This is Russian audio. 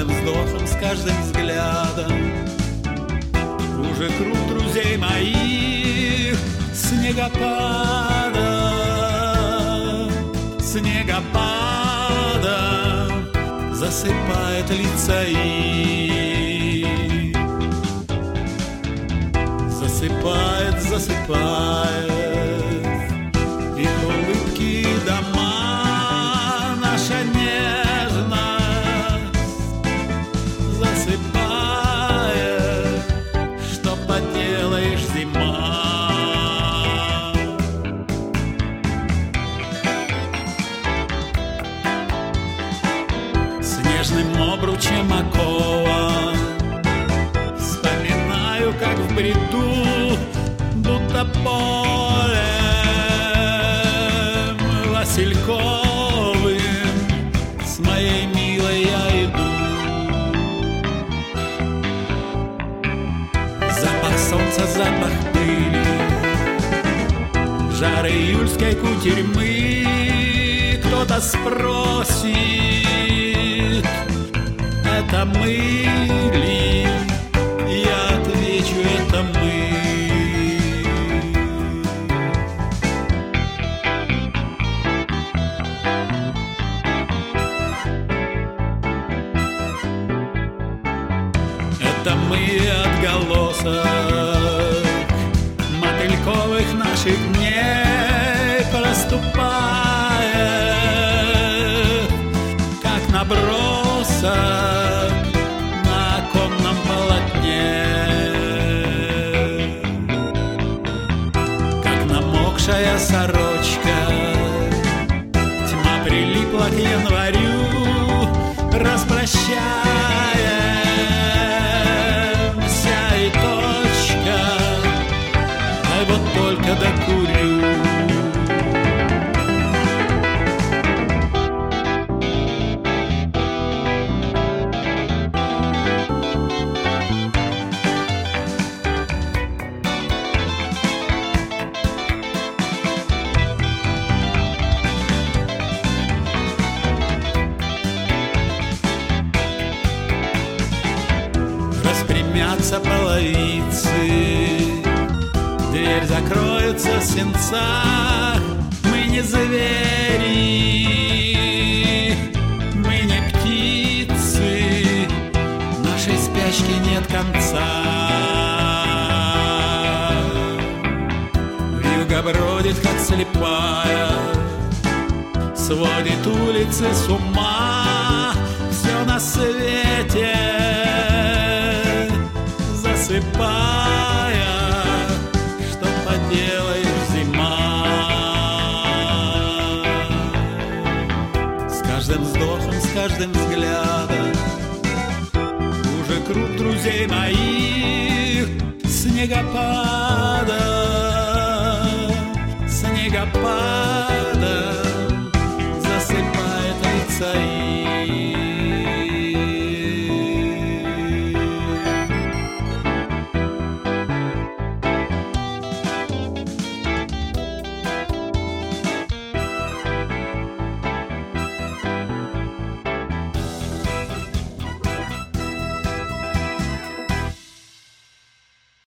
каждым вздохом, с каждым взглядом. Уже круг друзей моих снегопадом засыпает лица их. Засыпает их улыбки и дома, наша нежность засыпает. Что поделаешь, зима. Снежным обручем окован вспоминаю, как в бреду, будто полем васильковым с моей милой я иду. Запах солнца, запах пыли, жар июльской кутерьмы. Кто-то спросит, это мы ли? Я отвечу, это мы. Это мы отголосок мотыльковых наших дней проступает, как набросок на оконном полотне, как намокшая сорочка. Тьма прилипла к январю, распрощаемся и точка. Ай, вот только докурю. Распрямятся половицы, дверь закроется в сенцах. Мы не звери, мы не птицы, нашей спячки нет конца. Вьюга бродит, как слепая, сводит улицы с ума. Все на свете засыпая, что поделаешь, зима. С каждым вздохом, с каждым взглядом уже круг друзей моих снегопадом